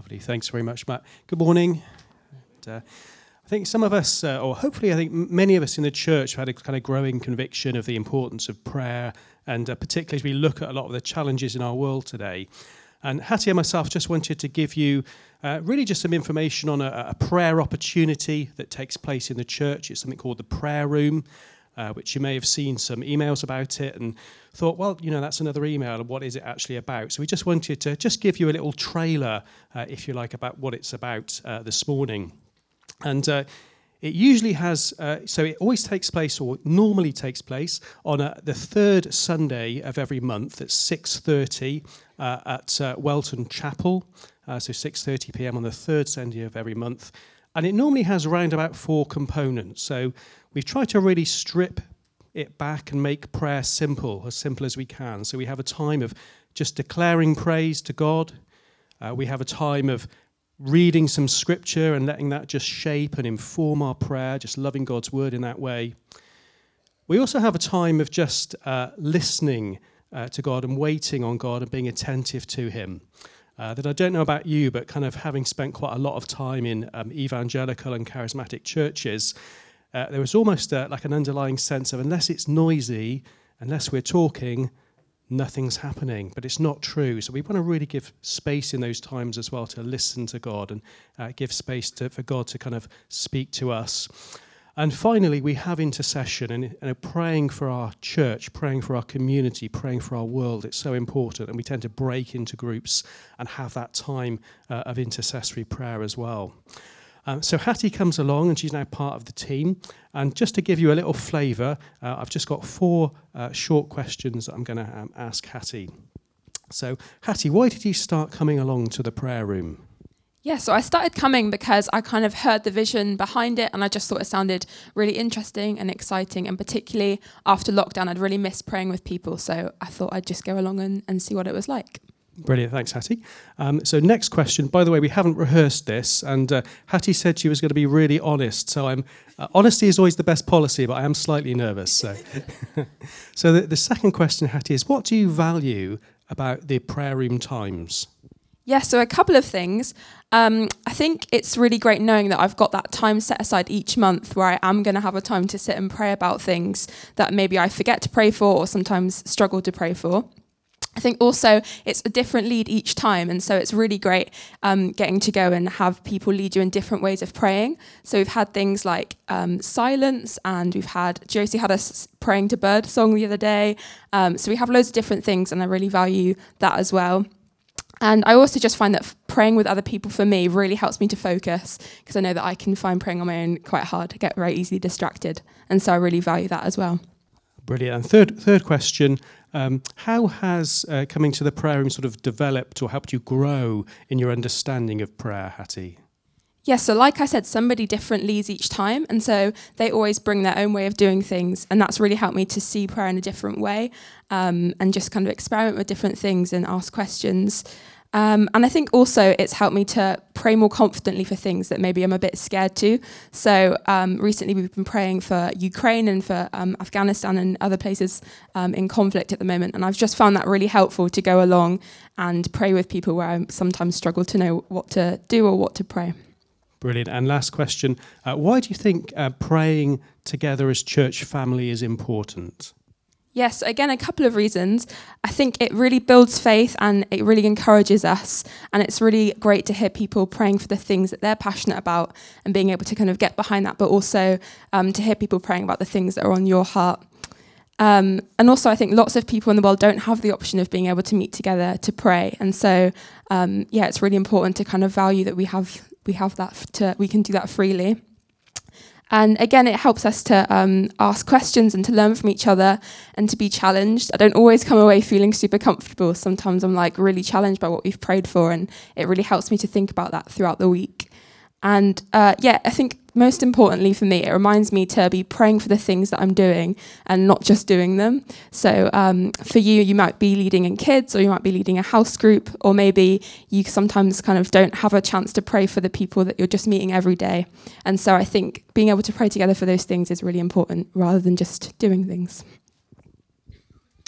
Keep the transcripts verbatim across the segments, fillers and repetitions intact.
Lovely. Thanks very much, Matt. Good morning. And, uh, I think some of us, uh, or hopefully I think many of us in the church have had a kind of growing conviction of the importance of prayer, and uh, particularly as we look at a lot of the challenges in our world today. And Hattie and myself just wanted to give you uh, really just some information on a, a prayer opportunity that takes place in the church. It's something called the Prayer Room, uh, which you may have seen some emails about it and thought, well, you know, that's another email, and what is it actually about? So we just wanted to just give you a little trailer, uh, if you like, about what it's about uh, this morning. And uh, it usually has, uh, so it always takes place, or normally takes place, on uh, the third Sunday of every month at six thirty uh, at uh, Welton Chapel. Uh, so six thirty p.m. on the third Sunday of every month. And it normally has around about four components. So we've tried to really strip it back and make prayer simple, as simple as we can. So we have a time of just declaring praise to God. Uh, we have a time of reading some scripture and letting that just shape and inform our prayer, just loving God's word in that way. We also have a time of just uh, listening uh, to God and waiting on God and being attentive to him. Uh, that I don't know about you, but kind of having spent quite a lot of time in um, evangelical and charismatic churches, uh, there was almost uh, like an underlying sense of unless it's noisy, unless we're talking, nothing's happening. But it's not true. So we want to really give space in those times as well to listen to God and uh, give space to, for God to kind of speak to us. And finally, we have intercession and, and praying for our church, praying for our community, praying for our world. It's so important. And we tend to break into groups and have that time uh, of intercessory prayer as well. Um, so Hattie comes along, and she's now part of the team. And just to give you a little flavour, uh, I've just got four uh, short questions that I'm going to um, ask Hattie. So, Hattie, why did you start coming along to the prayer room? Yeah, so I started coming because I kind of heard the vision behind it, and I just thought it sounded really interesting and exciting. And particularly after lockdown, I'd really missed praying with people. So I thought I'd just go along and, and see what it was like. Brilliant, thanks, Hattie. Um, so next question. By the way, we haven't rehearsed this, and uh, Hattie said she was going to be really honest. So I'm uh, honesty is always the best policy, but I am slightly nervous. So, so the, the second question, Hattie, is what do you value about the prayer room times? Yeah, so a couple of things. Um, I think it's really great knowing that I've got that time set aside each month where I am going to have a time to sit and pray about things that maybe I forget to pray for or sometimes struggle to pray for. I think also it's a different lead each time, and so it's really great um, getting to go and have people lead you in different ways of praying. So we've had things like um, silence, and we've had, Josie had us praying to bird song the other day. Um, so we have loads of different things, and I really value that as well. And I also just find that f- praying with other people for me really helps me to focus, because I know that I can find praying on my own quite hard to get very easily distracted. And so I really value that as well. Brilliant. And third third question, um, how has uh, coming to the prayer room sort of developed or helped you grow in your understanding of prayer, Hattie? Yeah, so like I said, somebody different leads each time, and so they always bring their own way of doing things, and that's really helped me to see prayer in a different way, um, and just kind of experiment with different things and ask questions. Um, and I think also it's helped me to pray more confidently for things that maybe I'm a bit scared to. So um, recently we've been praying for Ukraine and for um, Afghanistan and other places um, in conflict at the moment. And I've just found that really helpful to go along and pray with people where I sometimes struggle to know what to do or what to pray. Brilliant. And last question, uh, why do you think uh, praying together as church family is important? Yes, again, a couple of reasons. I think it really builds faith and it really encourages us. And it's really great to hear people praying for the things that they're passionate about and being able to kind of get behind that, but also um, to hear people praying about the things that are on your heart. Um, and also, I think lots of people in the world don't have the option of being able to meet together to pray. And so, um, yeah, it's really important to kind of value that we have we have that, to, we can do that freely. And again, it helps us to um, ask questions and to learn from each other and to be challenged. I don't always come away feeling super comfortable. Sometimes I'm like really challenged by what we've prayed for, and it really helps me to think about that throughout the week. And uh, yeah, I think most importantly for me, it reminds me to be praying for the things that I'm doing and not just doing them. So um, for you, you might be leading in kids, or you might be leading a house group, or maybe you sometimes kind of don't have a chance to pray for the people that you're just meeting every day. And so I think being able to pray together for those things is really important rather than just doing things.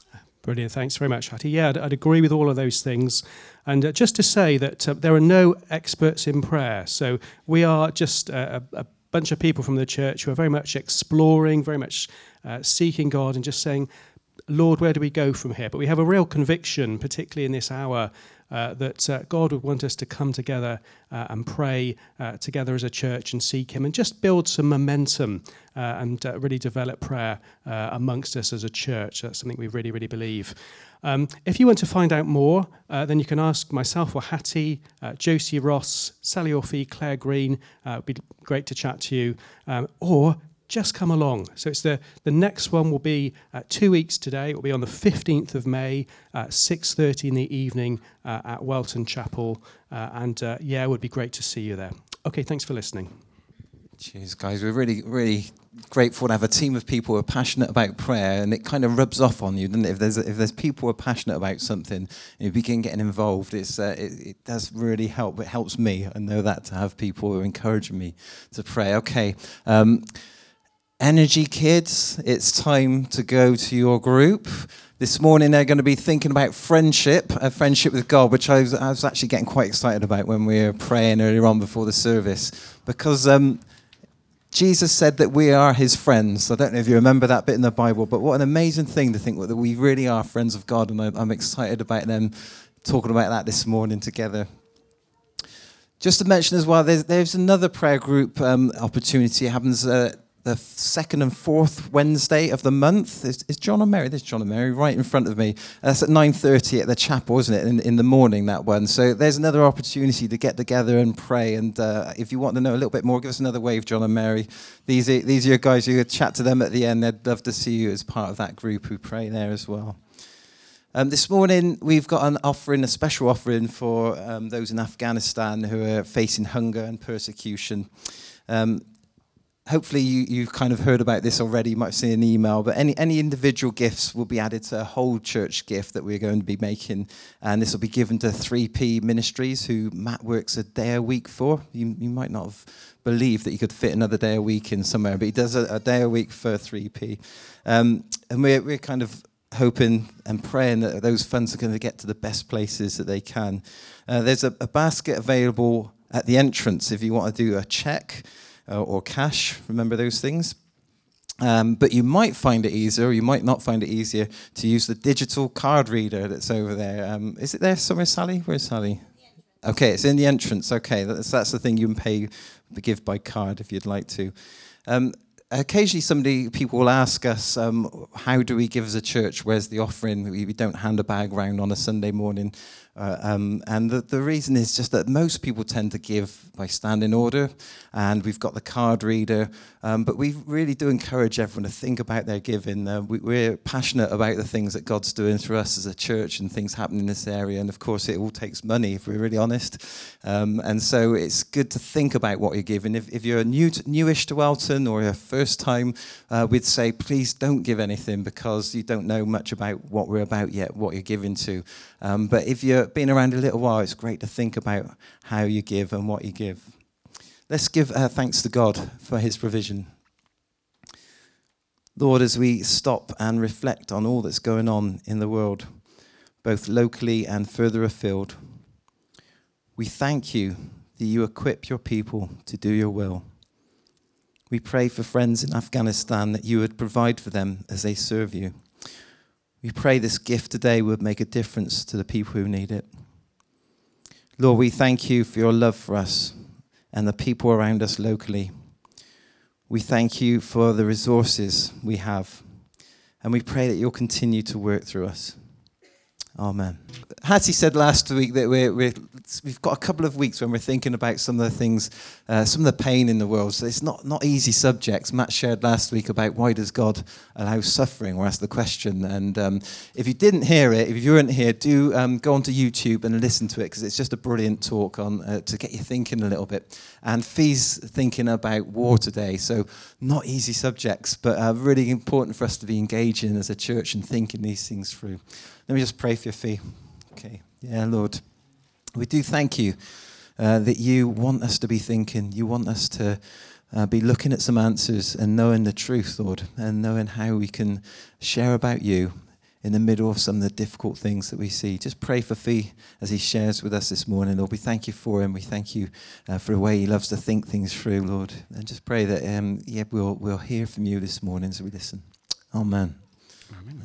Brilliant. Thanks very much, Hattie. Yeah, I'd, I'd agree with all of those things. And uh, just to say that uh, there are no experts in prayer. So we are just a, a bunch of people from the church who are very much exploring, very much uh, seeking God and just saying, Lord, where do we go from here? But we have a real conviction, particularly in this hour, uh, that uh, God would want us to come together uh, and pray uh, together as a church and seek him and just build some momentum uh, and uh, really develop prayer uh, amongst us as a church. That's something we really, really believe. Um, if you want to find out more, uh, then you can ask myself or Hattie, uh, Josie Ross, Sally Orphy, Claire Green. Uh, it would be great to chat to you. Um, or just come along. So it's the, the next one will be uh, two weeks today. It will be on the fifteenth of May at six thirty in the evening uh, at Welton Chapel. Uh, and uh, yeah, it would be great to see you there. Okay, thanks for listening. Cheers, guys. We're really, really grateful to have a team of people who are passionate about prayer, and it kind of rubs off on you, doesn't it? If there's if there's people who are passionate about something, and you begin getting involved, it's uh, it, it does really help. It helps me. I know that, to have people who are encouraging me to pray. Okay. Um, Energy kids, it's time to go to your group. This morning they're going to be thinking about friendship, a friendship with God, which I was, I was actually getting quite excited about when we were praying earlier on before the service, because um, Jesus said that we are his friends. I don't know if you remember that bit in the Bible, but what an amazing thing to think that we really are friends of God, and I, I'm excited about them talking about that this morning together. Just to mention as well, there's, there's another prayer group um, opportunity. It happens uh, the second and fourth Wednesday of the month. Is, is John and Mary? There's John and Mary right in front of me. That's at nine thirty at the chapel, isn't it? In, in the morning, that one. So there's another opportunity to get together and pray. And uh, if you want to know a little bit more, give us another wave, John and Mary. These are, these are your guys. You could chat to them at the end. They'd love to see you as part of that group who pray there as well. Um, this morning, we've got an offering, a special offering for um, those in Afghanistan who are facing hunger and persecution. Um, Hopefully you, you've kind of heard about this already. You might have seen an email, but any, any individual gifts will be added to a whole church gift that we're going to be making. And this will be given to three P Ministries, who Matt works a day a week for. You, you might not have believed that you could fit another day a week in somewhere, but he does a, a day a week for three P. Um, and we're, we're kind of hoping and praying that those funds are going to get to the best places that they can. Uh, there's a, a basket available at the entrance if you want to do a check or cash, remember those things. Um, but you might find it easier, or you might not find it easier, to use the digital card reader that's over there. Um, is it there somewhere, Sally? Where's Sally? Okay, it's in the entrance. Okay, that's, that's the thing. You can pay, give by card if you'd like to. Um, occasionally somebody, people will ask us, um, how do we give as a church? Where's the offering? We, we don't hand a bag round on a Sunday morning. Uh, um, and the, the reason is just that most people tend to give by standing order, and we've got the card reader, um, but we really do encourage everyone to think about their giving. Uh, we, we're passionate about the things that God's doing through us as a church and things happening in this area, and of course it all takes money, if we're really honest. Um, and so it's good to think about what you're giving. If, if you're new to, newish to Welton, or your first time, uh, we'd say please don't give anything, because you don't know much about what we're about yet, what you're giving to. Um, but if you've been around a little while, it's great to think about how you give and what you give. Let's give uh, thanks to God for his provision. Lord, as we stop and reflect on all that's going on in the world, both locally and further afield, we thank you that you equip your people to do your will. We pray for friends in Afghanistan that you would provide for them as they serve you. We pray this gift today would make a difference to the people who need it. Lord, we thank you for your love for us and the people around us locally. We thank you for the resources we have, and we pray that you'll continue to work through us. Amen. Hattie said last week that we're, we're, we've got a couple of weeks when we're thinking about some of the things, uh, some of the pain in the world. So it's not, not easy subjects. Matt shared last week about why does God allow suffering, or ask the question. And um, if you didn't hear it, if you weren't here, do um, go onto YouTube and listen to it, because it's just a brilliant talk on uh, to get you thinking a little bit. And Fee's thinking about war today. So not easy subjects, but uh, really important for us to be engaging as a church and thinking these things through. Let me just pray for you, Fee. Okay. Yeah, Lord, we do thank you uh, that you want us to be thinking. You want us to uh, be looking at some answers and knowing the truth, Lord, and knowing how we can share about you in the middle of some of the difficult things that we see. Just pray for Fee as he shares with us this morning. Lord, we thank you for him. We thank you uh, for the way he loves to think things through, Lord. And just pray that um, yeah, we'll, we'll hear from you this morning as we listen. Amen. Amen.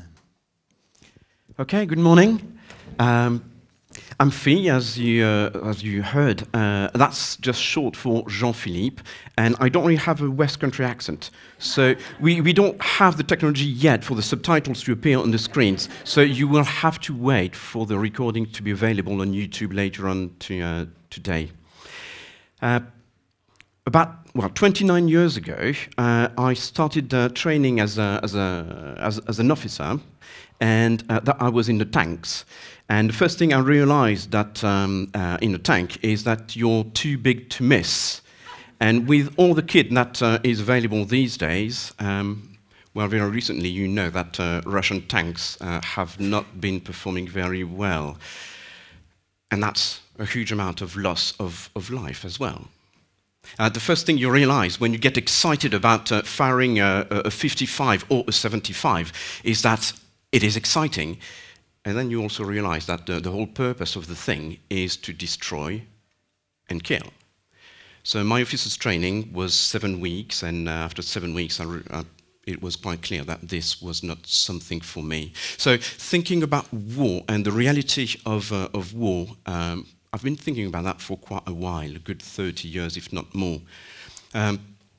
Okay, good morning. Um, I'm Fee, as you, uh, as you heard. Uh, that's just short for Jean-Philippe, and I don't really have a West Country accent. So we, we don't have the technology yet for the subtitles to appear on the screens, so you will have to wait for the recording to be available on YouTube later on to, uh, today. Uh, about, well, twenty-nine years ago, uh, I started uh, training as, a, as, a, as, as an officer, and uh, that I was in the tanks. And the first thing I realized that um, uh, in a tank is that you're too big to miss. And with all the kit that uh, is available these days, um, well, very recently you know that uh, Russian tanks uh, have not been performing very well. And that's a huge amount of loss of, of life as well. Uh, the first thing you realize when you get excited about uh, firing a, a fifty-five or a seventy-five is that it is exciting. And then you also realize that the, the whole purpose of the thing is to destroy and kill. So my officer's training was seven weeks, and uh, after seven weeks, I re uh, it was quite clear that this was not something for me. So thinking about war and the reality of, uh, of war, um, I've been thinking about that for quite a while, a good thirty years, if not more. Um,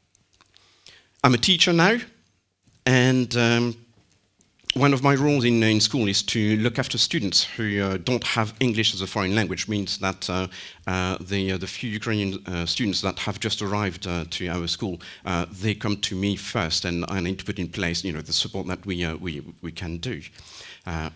I'm a teacher now, and um, one of my roles in, in school is to look after students who uh, don't have English as a foreign language. Means that uh, uh, the, uh, the few Ukrainian uh, students that have just arrived uh, to our school, uh, they come to me first, and I need to put in place, you know, the support that we uh, we we can do. Uh,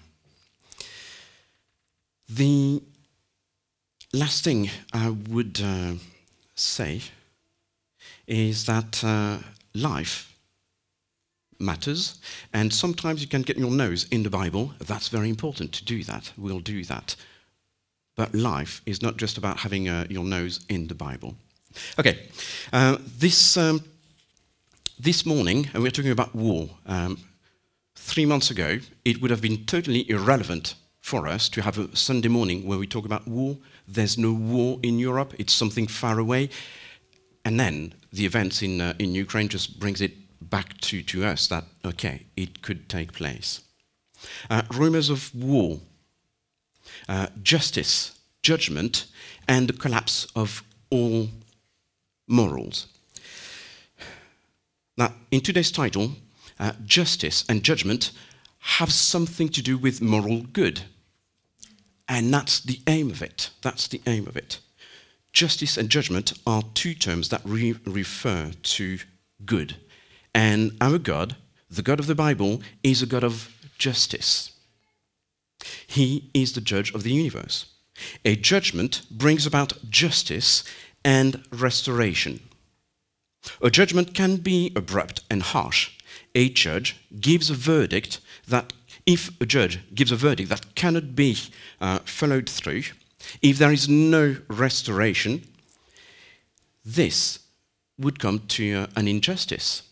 the last thing I would uh, say is that uh, life matters, and sometimes you can get your nose in the Bible. That's very important to do that. We'll do that. But life is not just about having uh, your nose in the Bible. Okay, uh, this um, this morning, and we're talking about war. Um, three months ago, it would have been totally irrelevant for us to have a Sunday morning where we talk about war. There's no war in Europe. It's something far away. And then the events in uh, in Ukraine just brings it back to, to us that, okay, it could take place. Uh, rumors of war, uh, justice, judgment, and the collapse of all morals. Now, in today's title, uh, justice and judgment have something to do with moral good. And that's the aim of it. That's the aim of it. Justice and judgment are two terms that re refer to good. And our God, the God of the Bible, is a God of justice. He is the judge of the universe. A judgment brings about justice and restoration. A judgment can be abrupt and harsh. A judge gives a verdict that, if a judge gives a verdict that cannot be uh, followed through, if there is no restoration, this would come to uh, an injustice.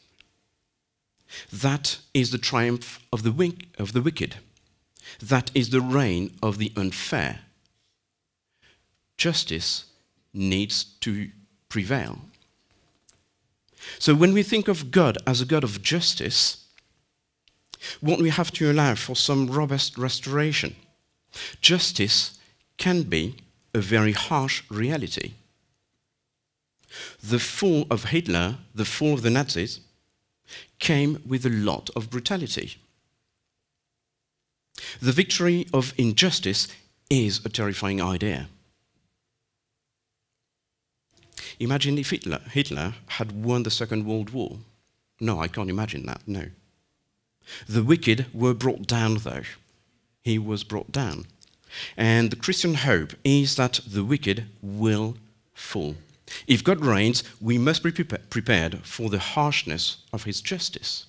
That is the triumph of the, wick of the wicked. That is the reign of the unfair. Justice needs to prevail. So when we think of God as a God of justice, won't we have to allow for some robust restoration? Justice can be a very harsh reality. The fall of Hitler, the fall of the Nazis, came with a lot of brutality. The victory of injustice is a terrifying idea. Imagine if Hitler, Hitler had won the Second World War. No, I can't imagine that, no. The wicked were brought down, though. He was brought down. And the Christian hope is that the wicked will fall. If God reigns, we must be prepared for the harshness of his justice.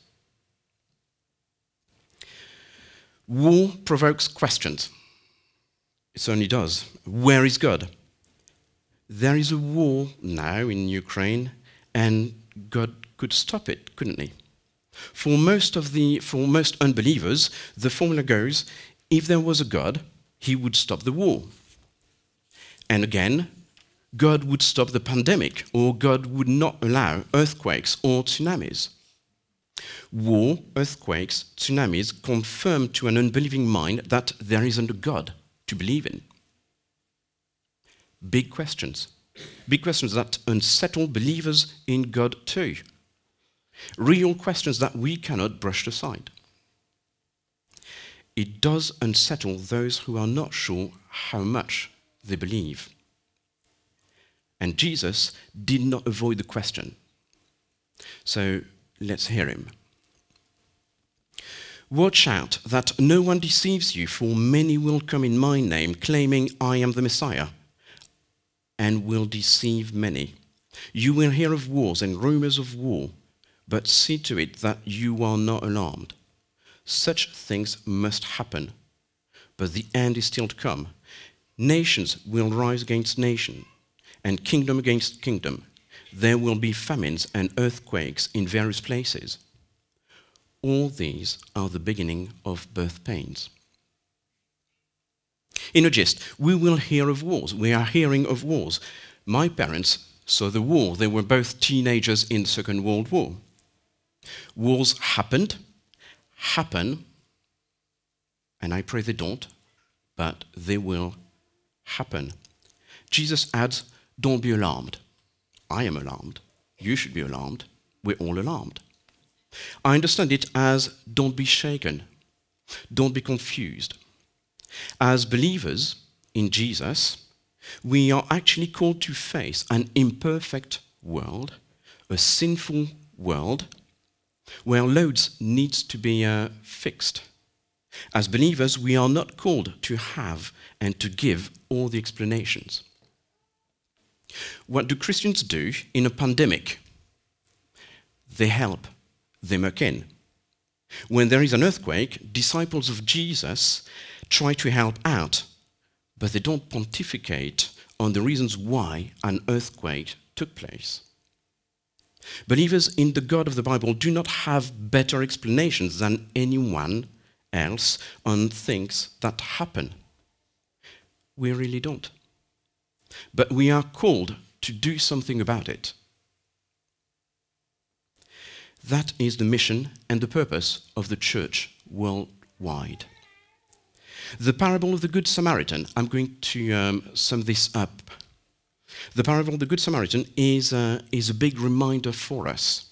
War provokes questions. It certainly does. Where is God? There is a war now in Ukraine, and God could stop it, couldn't he? For most of the, for most unbelievers, the formula goes, if there was a God, he would stop the war. And again, God would stop the pandemic, or God would not allow earthquakes or tsunamis. War, earthquakes, tsunamis confirm to an unbelieving mind that there isn't a God to believe in. Big questions. Big questions that unsettle believers in God too. Real questions that we cannot brush aside. It does unsettle those who are not sure how much they believe. And Jesus did not avoid the question. So let's hear him. Watch out that no one deceives you, for many will come in my name, claiming I am the Messiah, and will deceive many. You will hear of wars and rumors of war, but see to it that you are not alarmed. Such things must happen, but the end is still to come. Nations will rise against nation, and kingdom against kingdom. There will be famines and earthquakes in various places. All these are the beginning of birth pains. In a gist, we will hear of wars. We are hearing of wars. My parents saw the war. They were both teenagers in the Second World War. Wars happened, happen, and I pray they don't, but they will happen. Jesus adds, don't be alarmed. I am alarmed. You should be alarmed. We're all alarmed. I understand it as don't be shaken. Don't be confused. As believers in Jesus, we are actually called to face an imperfect world, a sinful world, where loads need to be uh, fixed. As believers, we are not called to have and to give all the explanations. What do Christians do in a pandemic? They help. They muck in. When there is an earthquake, disciples of Jesus try to help out, but they don't pontificate on the reasons why an earthquake took place. Believers in the God of the Bible do not have better explanations than anyone else on things that happen. We really don't. But we are called to do something about it. That is the mission and the purpose of the church worldwide. The parable of the Good Samaritan, I'm going to um, sum this up. The parable of the Good Samaritan is, uh, is a big reminder for us.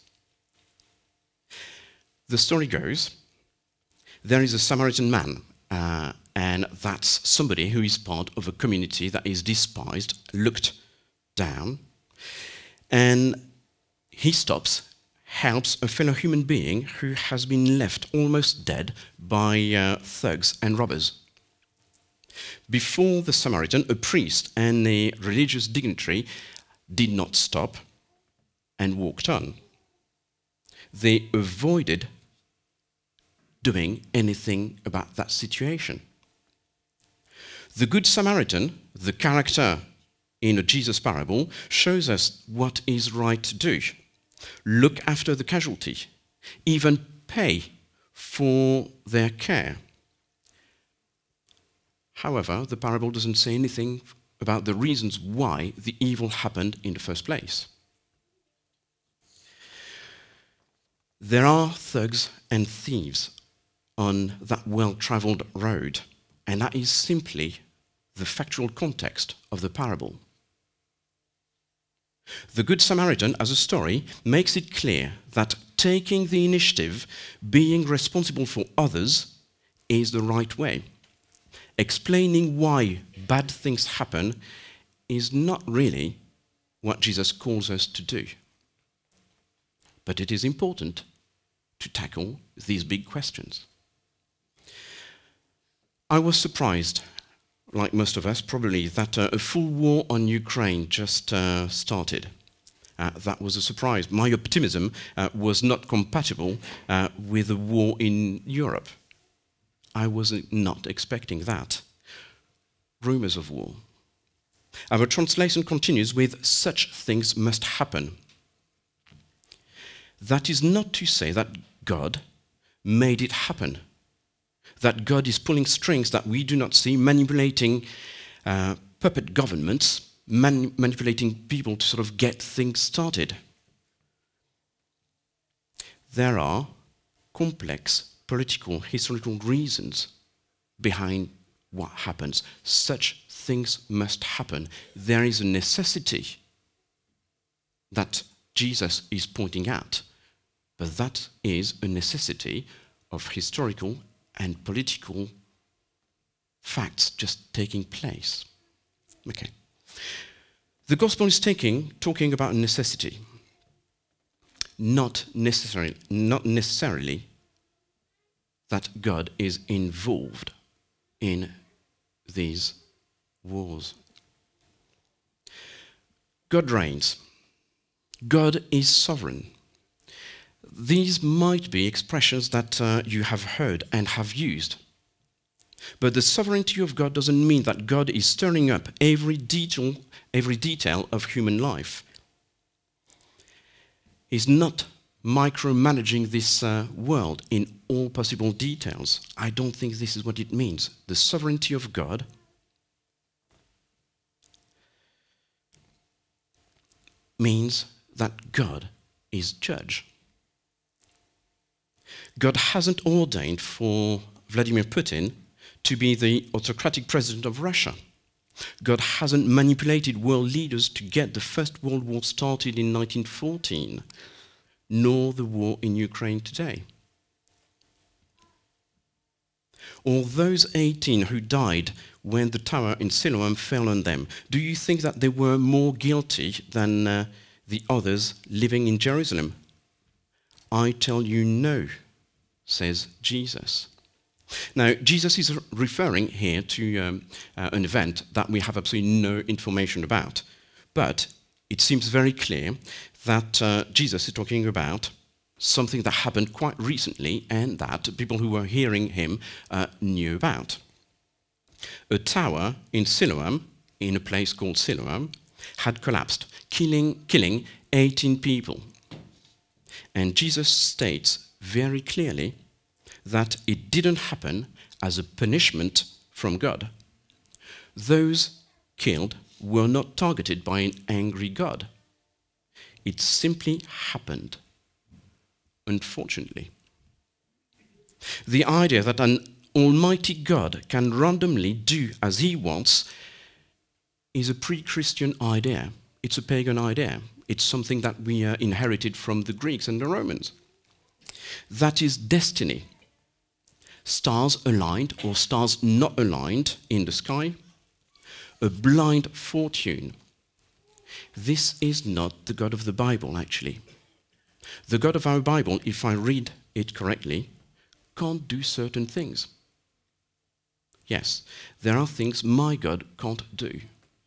The story goes, there is a Samaritan man, uh, and that's somebody who is part of a community that is despised, looked down, and he stops, helps a fellow human being who has been left almost dead by uh, thugs and robbers. Before the Samaritan, a priest and a religious dignitary did not stop and walked on. They avoided doing anything about that situation. The Good Samaritan, the character in a Jesus parable, shows us what is right to do. Look after the casualty, even pay for their care. However, the parable doesn't say anything about the reasons why the evil happened in the first place. There are thugs and thieves on that well-traveled road, and that is simply the factual context of the parable. The Good Samaritan, as a story, makes it clear that taking the initiative, being responsible for others, is the right way. Explaining why bad things happen is not really what Jesus calls us to do. But it is important to tackle these big questions. I was surprised, like most of us probably, that uh, a full war on Ukraine just uh, started. Uh, that was a surprise. My optimism uh, was not compatible uh, with a war in Europe. I was not expecting that. Rumors of war. Our translation continues with, such things must happen. That is not to say that God made it happen. That God is pulling strings that we do not see, manipulating uh, puppet governments, man- manipulating people to sort of get things started. There are complex political, historical reasons behind what happens. Such things must happen. There is a necessity that Jesus is pointing at, but that is a necessity of historical and political facts just taking place. Okay. The gospel is taking, talking about necessity, not necessarily, not necessarily that God is involved in these wars. God reigns. God is sovereign. These might be expressions that uh, you have heard and have used. But the sovereignty of God doesn't mean that God is stirring up every detail, every detail of human life. He's not micromanaging this uh, world in all possible details. I don't think this is what it means. The sovereignty of God means that God is judge. God hasn't ordained for Vladimir Putin to be the autocratic president of Russia. God hasn't manipulated world leaders to get the First World War started in nineteen fourteen, nor the war in Ukraine today. Or those eighteen who died when the tower in Siloam fell on them, do you think that they were more guilty than uh, the others living in Jerusalem? I tell you no, says Jesus. Now, Jesus is referring here to um, uh, an event that we have absolutely no information about. But it seems very clear that uh, Jesus is talking about something that happened quite recently and that people who were hearing him uh, knew about. A tower in Siloam, in a place called Siloam, had collapsed, killing, killing eighteen people. And Jesus states very clearly that it didn't happen as a punishment from God. Those killed were not targeted by an angry God. It simply happened, unfortunately. The idea that an almighty God can randomly do as he wants is a pre-Christian idea. It's a pagan idea. It's something that we uh, inherited from the Greeks and the Romans. That is destiny. Stars aligned or stars not aligned in the sky, a blind fortune. This is not the God of the Bible, actually. The God of our Bible, if I read it correctly, can't do certain things. Yes, there are things my God can't do.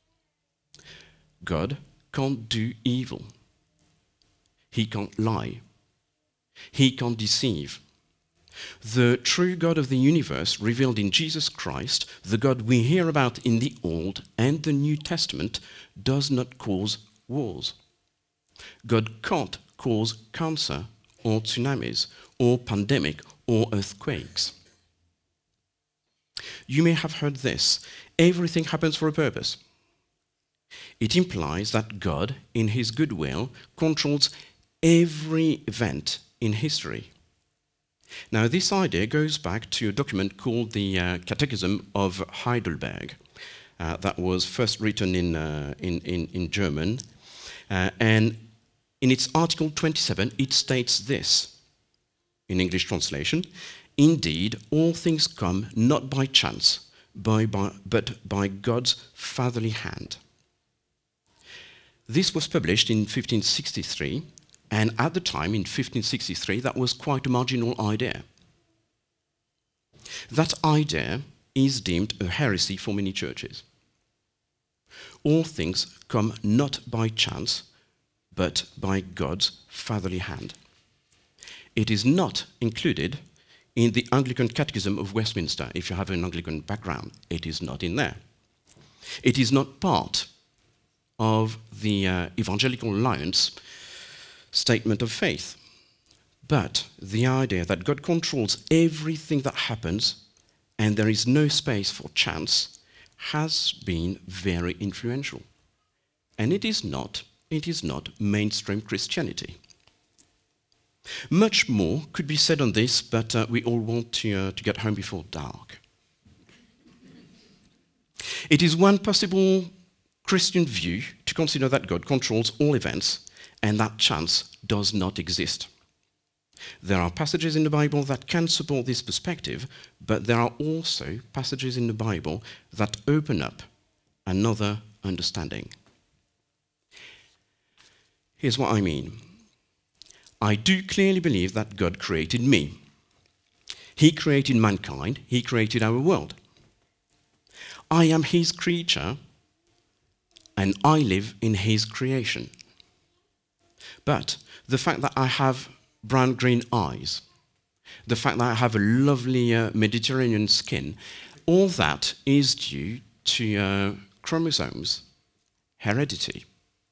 God can't do evil. He can't lie. He can't deceive. The true God of the universe revealed in Jesus Christ, the God we hear about in the Old and the New Testament, does not cause wars. God can't cause cancer or tsunamis or pandemic or earthquakes. You may have heard this. Everything happens for a purpose. It implies that God, in his goodwill, controls every event in history. Now, this idea goes back to a document called the uh, Catechism of Heidelberg, uh, that was first written in, uh, in, in, in German. Uh, and in its Article twenty-seven, it states this, in English translation: indeed, all things come not by chance, by, by, but by God's fatherly hand. This was published in fifteen sixty-three, and at the time, in fifteen sixty-three, that was quite a marginal idea. That idea is deemed a heresy for many churches. All things come not by chance, but by God's fatherly hand. It is not included in the Anglican Catechism of Westminster. If you have an Anglican background, it is not in there. It is not part of the uh, Evangelical Alliance statement of faith. But the idea that God controls everything that happens and there is no space for chance has been very influential. And it is not, it is not mainstream Christianity. Much more could be said on this, but uh, we all want to, uh, to get home before dark. It is one possible Christian view to consider that God controls all events and that chance does not exist. There are passages in the Bible that can support this perspective, but there are also passages in the Bible that open up another understanding. Here's what I mean. I do clearly believe that God created me. He created mankind. He created our world. I am his creature, and I live in his creation. But the fact that I have brown-green eyes, the fact that I have a lovely uh, Mediterranean skin, all that is due to uh, chromosomes, heredity.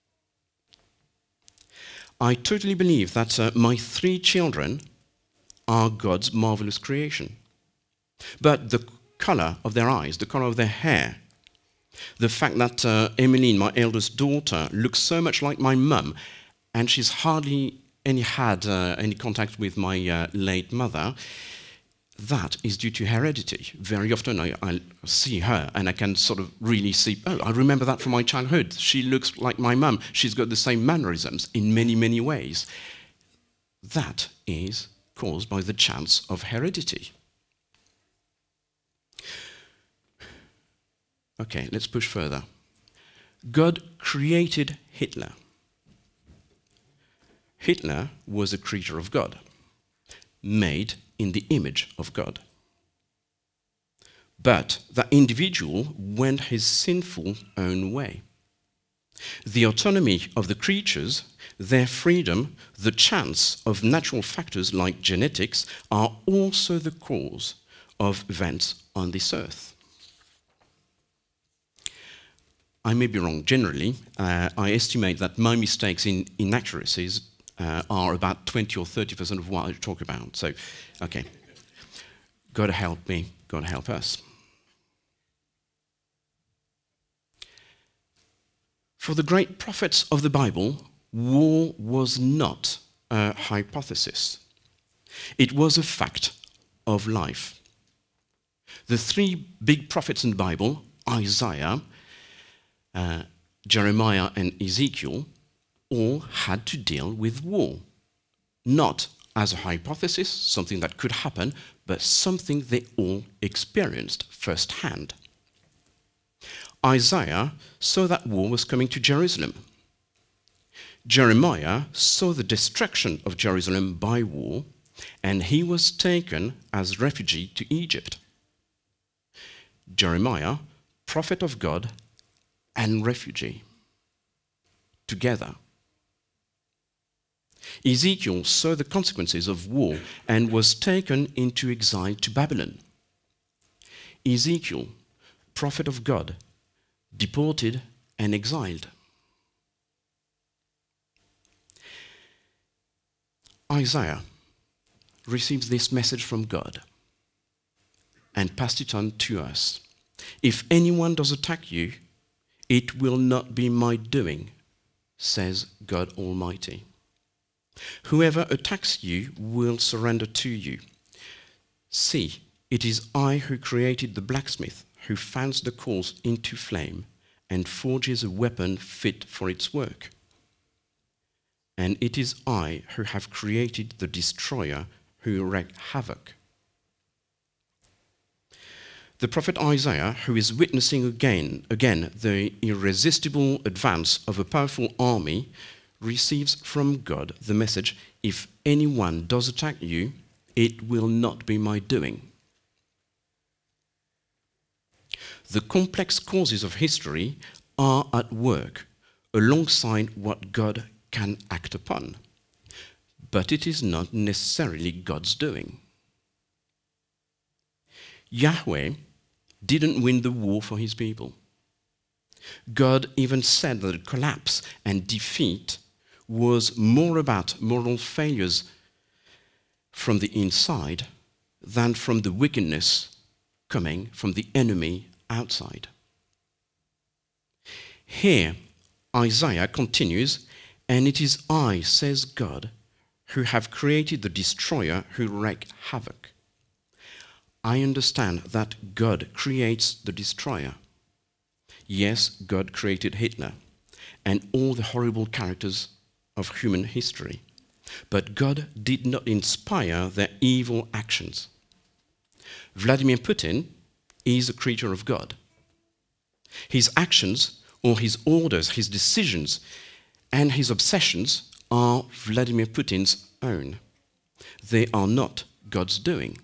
I totally believe that uh, my three children are God's marvelous creation. But the color of their eyes, the color of their hair, the fact that uh, Emmeline, my eldest daughter, looks so much like my mum, and she's hardly any had uh, any contact with my uh, late mother, that is due to heredity. Very often I, I see her and I can sort of really see, oh, I remember that from my childhood. She looks like my mum. She's got the same mannerisms in many, many ways. That is caused by the chance of heredity. Okay, let's push further. God created Hitler. Hitler was a creature of God, made in the image of God. But that individual went his sinful own way. The autonomy of the creatures, their freedom, the chance of natural factors like genetics are also the cause of events on this earth. I may be wrong generally. Uh, I estimate that my mistakes in inaccuracies uh, are about twenty or thirty percent of what I talk about. So, okay. God help me, God help us. For the great prophets of the Bible, war was not a hypothesis. It was a fact of life. The three big prophets in the Bible, Isaiah, uh, Jeremiah, and Ezekiel, all had to deal with war. Not as a hypothesis, something that could happen, but something they all experienced firsthand. Isaiah saw that war was coming to Jerusalem. Jeremiah saw the destruction of Jerusalem by war, and he was taken as refugee to Egypt. Jeremiah, prophet of God and refugee, together. Ezekiel saw the consequences of war and was taken into exile to Babylon. Ezekiel, prophet of God, deported and exiled. Isaiah receives this message from God and passed it on to us. If anyone does attack you, it will not be my doing, says God Almighty. Whoever attacks you will surrender to you. See, it is I who created the blacksmith, who fans the coals into flame and forges a weapon fit for its work. And it is I who have created the destroyer who wreak havoc. The prophet Isaiah, who is witnessing again, again the irresistible advance of a powerful army, receives from God the message, if anyone does attack you, it will not be my doing. The complex causes of history are at work alongside what God can act upon, but it is not necessarily God's doing. Yahweh didn't win the war for his people. God even said that the collapse and defeat was more about moral failures from the inside than from the wickedness coming from the enemy outside. Here, Isaiah continues, and it is I, says God, who have created the destroyer who wreak havoc. I understand that God creates the destroyer. Yes, God created Hitler and all the horrible characters of human history. But God did not inspire their evil actions. Vladimir Putin is a creature of God. His actions, or his orders, his decisions, and his obsessions are Vladimir Putin's own. They are not God's doing.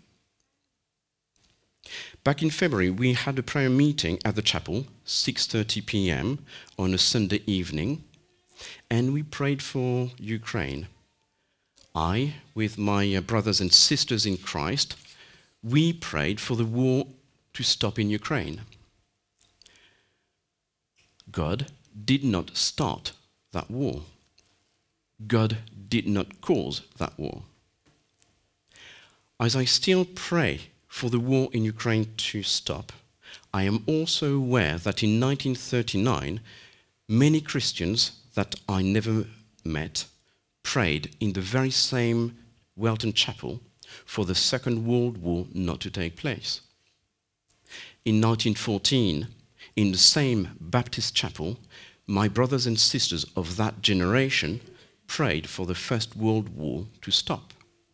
Back in February, we had a prayer meeting at the chapel, six thirty p m on a Sunday evening, and we prayed for Ukraine. I, with my brothers and sisters in Christ, we prayed for the war to stop in Ukraine. God did not start that war. God did not cause that war. As I still pray for the war in Ukraine to stop, I am also aware that in nineteen thirty-nine, many Christians that I never met prayed in the very same Welton Chapel for the Second World War not to take place. In nineteen fourteen, in the same Baptist chapel, my brothers and sisters of that generation prayed for the First World War to stop.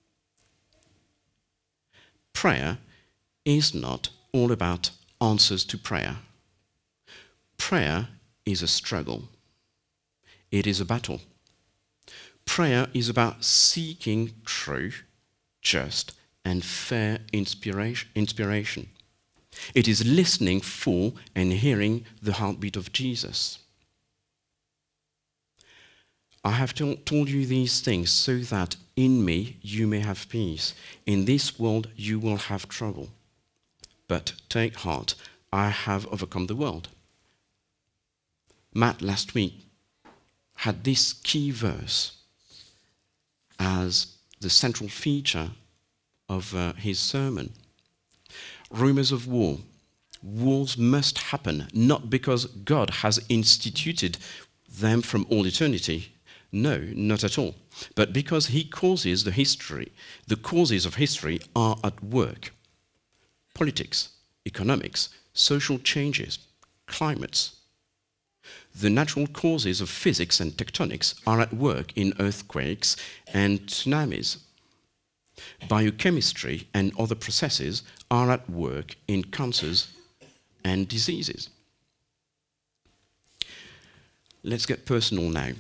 Prayer is not all about answers to prayer. Prayer is a struggle. It is a battle. Prayer is about seeking true, just, and fair inspiration. It is listening for and hearing the heartbeat of Jesus. I have told you these things so that in me you may have peace. In this world you will have trouble. But take heart, I have overcome the world. Matt last week had this key verse as the central feature of uh, his sermon. Rumors of war. Wars must happen, not because God has instituted them from all eternity. No, not at all. But because he causes the history, the causes of history are at work. Politics, economics, social changes, climates. The natural causes of physics and tectonics are at work in earthquakes and tsunamis. Biochemistry and other processes are at work in cancers and diseases. Let's get personal now.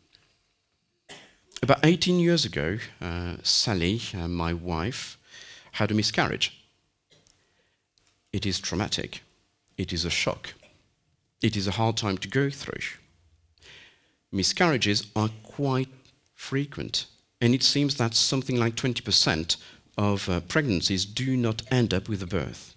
About eighteen years ago, uh, Sally, uh, my wife, had a miscarriage. It is traumatic. It is a shock. It is a hard time to go through. Miscarriages are quite frequent, and it seems that something like twenty percent of uh, pregnancies do not end up with a birth.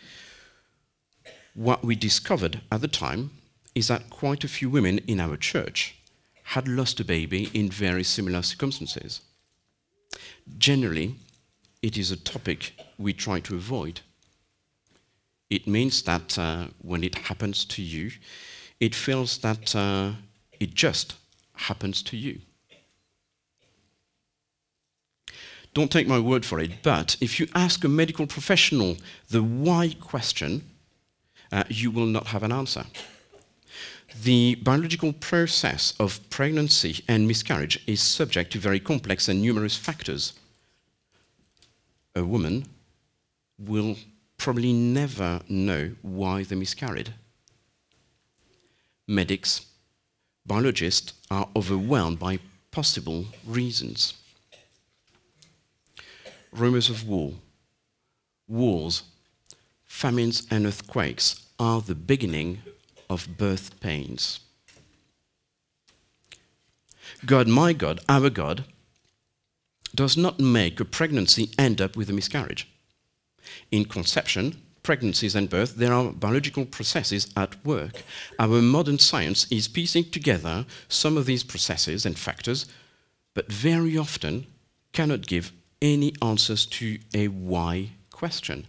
What we discovered at the time is that quite a few women in our church had lost a baby in very similar circumstances. Generally, it is a topic we try to avoid. It means that uh, when it happens to you, it feels that uh, it just happens to you. Don't take my word for it, but if you ask a medical professional the why question, uh, you will not have an answer. The biological process of pregnancy and miscarriage is subject to very complex and numerous factors. A woman will probably never know why they miscarried. Medics, biologists are overwhelmed by possible reasons. Rumors of war, wars, famines and earthquakes are the beginning of birth pains. God, my God, our God, does not make a pregnancy end up with a miscarriage. In conception, pregnancies and birth, there are biological processes at work. Our modern science is piecing together some of these processes and factors, but very often cannot give any answers to a why question.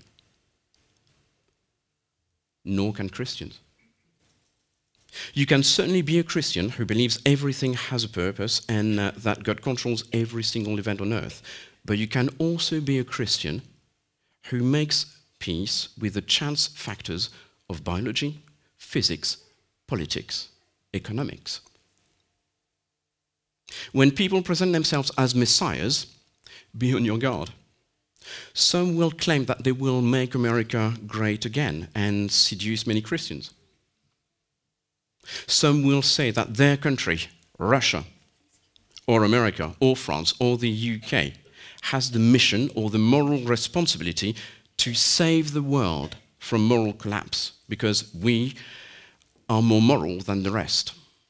Nor can Christians. You can certainly be a Christian who believes everything has a purpose and uh, that God controls every single event on earth. But you can also be a Christian who makes peace with the chance factors of biology, physics, politics, economics. When people present themselves as messiahs, be on your guard. Some will claim that they will make America great again and seduce many Christians. Some will say that their country, Russia, or America, or France, or the U K, has the mission or the moral responsibility to save the world from moral collapse because we are more moral than the rest.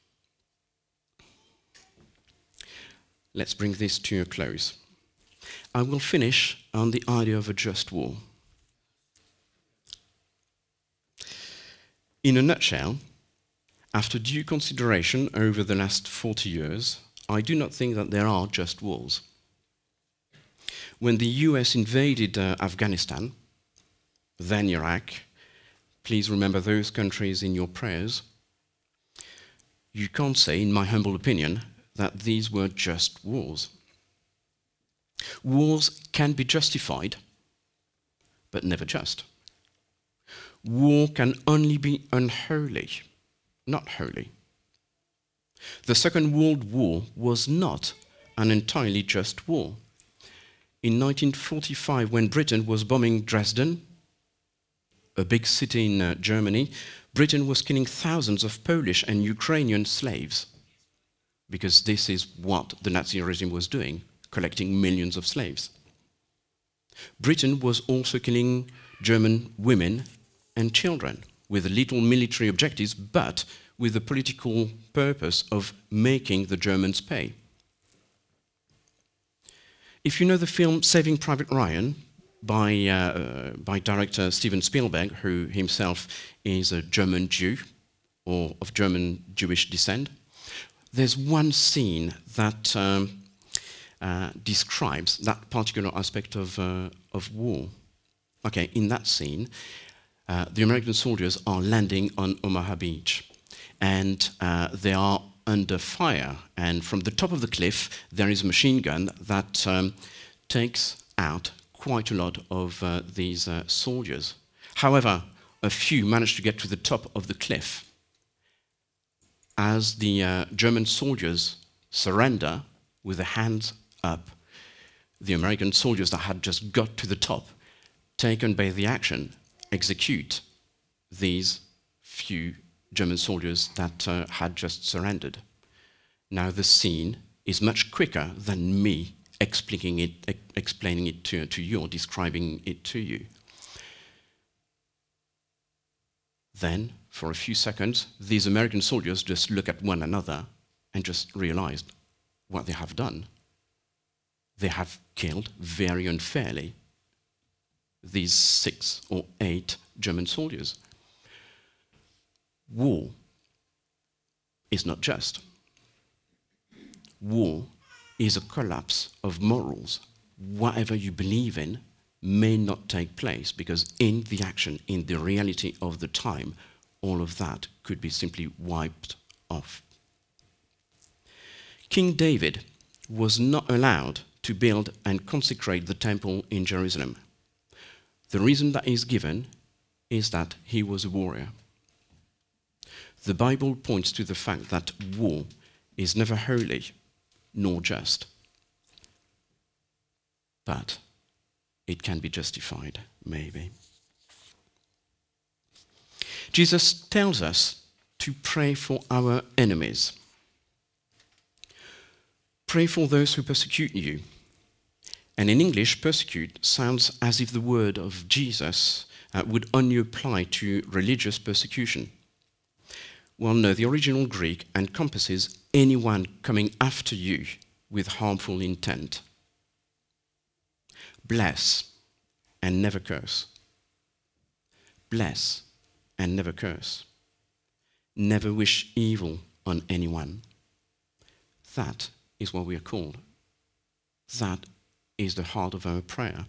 Let's bring this to a close. I will finish on the idea of a just war. In a nutshell, after due consideration over the last forty years, I do not think that there are just wars. When the U S invaded uh, Afghanistan, then Iraq, please remember those countries in your prayers, you can't say, in my humble opinion, that these were just wars. Wars can be justified, but never just. War can only be unholy, not holy. The Second World War was not an entirely just war. In nineteen forty-five, when Britain was bombing Dresden, a big city in uh, Germany, Britain was killing thousands of Polish and Ukrainian slaves, because this is what the Nazi regime was doing, collecting millions of slaves. Britain was also killing German women and children with little military objectives, but with the political purpose of making the Germans pay. If you know the film Saving Private Ryan by, uh, by director Steven Spielberg, who himself is a German Jew or of German Jewish descent, there's one scene that um, uh, describes that particular aspect of, uh, of war. Okay, in that scene, uh, the American soldiers are landing on Omaha Beach, and uh, they are under fire, and from the top of the cliff there is a machine gun that um, takes out quite a lot of uh, these uh, soldiers. However, a few manage to get to the top of the cliff. As the uh, German soldiers surrender with their hands up, the American soldiers that had just got to the top, taken by the action, execute these few German soldiers that uh, had just surrendered. Now the scene is much quicker than me explaining it, e explaining it to, to you or describing it to you. Then, for a few seconds, these American soldiers just look at one another and just realize what they have done. They have killed very unfairly these six or eight German soldiers. War is not just. War is a collapse of morals. Whatever you believe in may not take place because in the action, in the reality of the time, all of that could be simply wiped off. King David was not allowed to build and consecrate the temple in Jerusalem. The reason that is given is that he was a warrior. The Bible points to the fact that war is never holy nor just, but it can be justified, maybe. Jesus tells us to pray for our enemies. Pray for those who persecute you. And in English, persecute sounds as if the word of Jesus uh, would only apply to religious persecution. Well, no, the original Greek encompasses anyone coming after you with harmful intent. Bless and never curse. Bless and never curse. Never wish evil on anyone. That is what we are called. That is the heart of our prayer.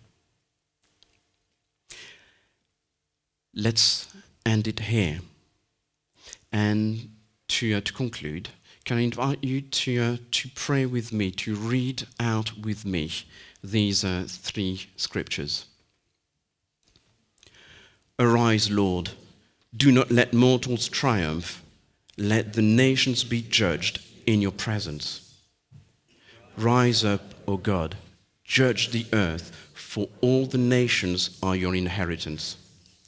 Let's end it here. And to, uh, to conclude, can I invite you to, uh, to pray with me, to read out with me these uh, three scriptures. Arise, Lord, do not let mortals triumph. Let the nations be judged in your presence. Rise up, O God, judge the earth, for all the nations are your inheritance.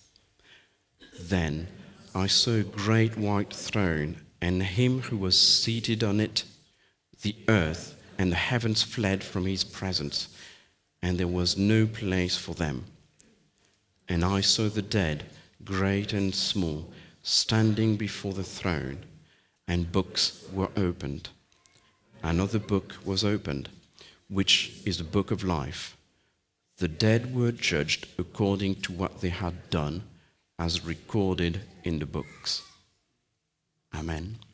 Then I saw a great white throne, and him who was seated on it. The earth and the heavens fled from his presence, and there was no place for them. And I saw the dead, great and small, standing before the throne, and books were opened. Another book was opened, which is the book of life. The dead were judged according to what they had done, as recorded in the books. Amen.